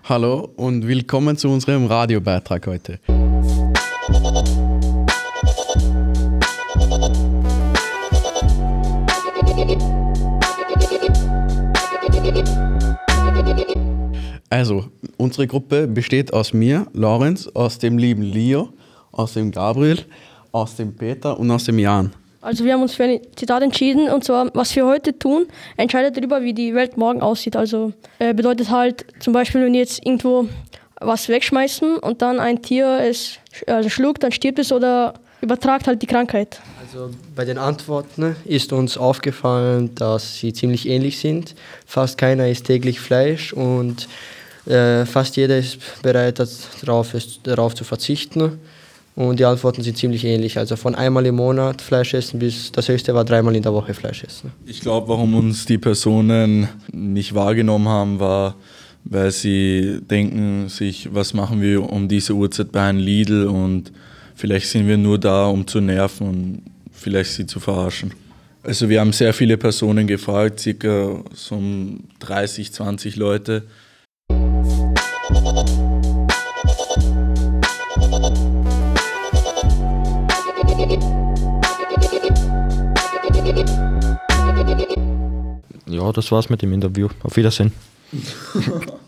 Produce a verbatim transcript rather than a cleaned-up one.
Hallo und willkommen zu unserem Radiobeitrag heute. Also, unsere Gruppe besteht aus mir, Lorenz, aus dem lieben Leo, aus dem Gabriel, aus dem Peter und aus dem Jan. Also wir haben uns für ein Zitat entschieden, und zwar: Was wir heute tun, entscheidet darüber, wie die Welt morgen aussieht. Also äh, bedeutet halt zum Beispiel, wenn wir jetzt irgendwo was wegschmeißen und dann ein Tier es also schluckt, dann stirbt es oder übertragt halt die Krankheit. Also bei den Antworten ist uns aufgefallen, dass sie ziemlich ähnlich sind. Fast keiner isst täglich Fleisch und äh, fast jeder ist bereit, darauf, darauf zu verzichten. Und die Antworten sind ziemlich ähnlich. Also von einmal im Monat Fleisch essen bis das höchste war dreimal in der Woche Fleisch essen. Ich glaube, warum uns die Personen nicht wahrgenommen haben, war, weil sie denken sich, was machen wir um diese Uhrzeit bei einem Lidl, und vielleicht sind wir nur da, um zu nerven und vielleicht sie zu verarschen. Also wir haben sehr viele Personen gefragt, circa so dreißig, zwanzig Leute. Ja, das war's mit dem Interview. Auf Wiedersehen.